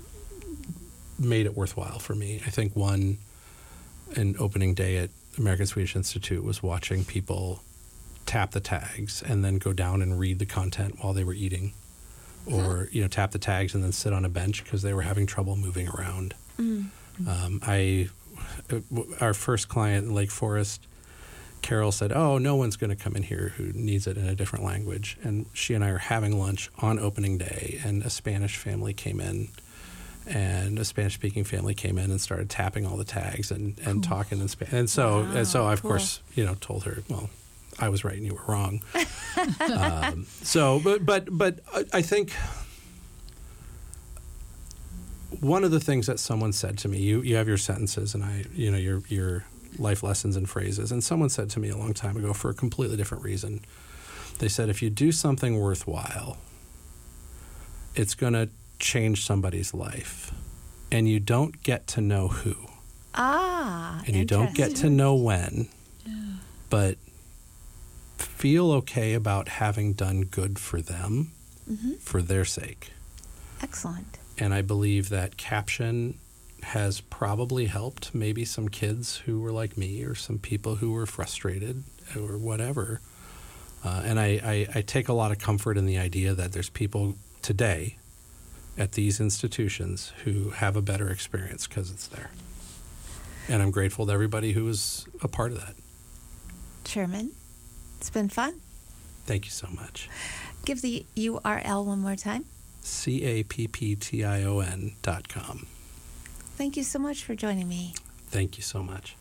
made it worthwhile for me. I think one, an opening day at American Swedish Institute was watching people tap the tags and then go down and read the content while they were eating. Or, you know, tap the tags and then sit on a bench because they were having trouble moving around. Mm-hmm. Um, I... Our first client in Lake Forest, Carol said, oh, no one's going to come in here who needs it in a different language. And she and I are having lunch on opening day, and a Spanish family came in, and a Spanish-speaking family came in and started tapping all the tags and, and cool. talking in Spanish. And so, wow, and so I, of cool. course, you know, told her, well, I was right and you were wrong. um, so, but, but, but I think one of the things that someone said to me, you you have your sentences and I, you know, your your life lessons and phrases, and someone said to me a long time ago for a completely different reason. They said, if you do something worthwhile, it's going to change somebody's life, and you don't get to know who. Ah, and you don't get to know when, yeah. but feel okay about having done good for them, mm-hmm. for their sake. Excellent. And I believe that caption has probably helped maybe some kids who were like me or some people who were frustrated or whatever. Uh, and I, I, I take a lot of comfort in the idea that there's people today at these institutions who have a better experience because it's there. And I'm grateful to everybody who was a part of that. Sherman, it's been fun. Thank you so much. Give the U R L one more time. C A P P T I O N dot com. Thank you so much for joining me. Thank you so much.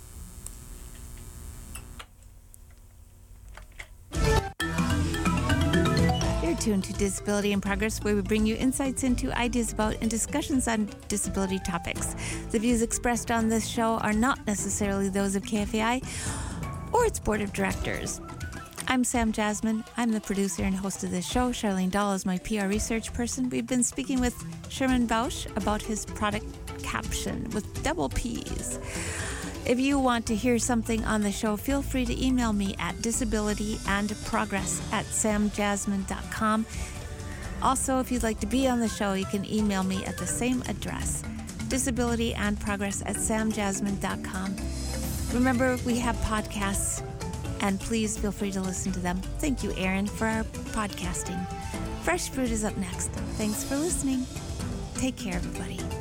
You're tuned to Disability in Progress, where we bring you insights into, ideas about, and discussions on disability topics. The views expressed on this show are not necessarily those of K F A I or its board of directors. I'm Sam Jasmine. I'm the producer and host of this show. Charlene Dahl is my P R research person. We've been speaking with Sherman Bausch about his product caption with double P's. If you want to hear something on the show, feel free to email me at disabilityandprogress at samjasmine dot com. Also, if you'd like to be on the show, you can email me at the same address, disabilityandprogress at samjasmine dot com. Remember, we have podcasts, and please feel free to listen to them. Thank you, Aaron, for our podcasting. Fresh Fruit is up next. Thanks for listening. Take care, everybody.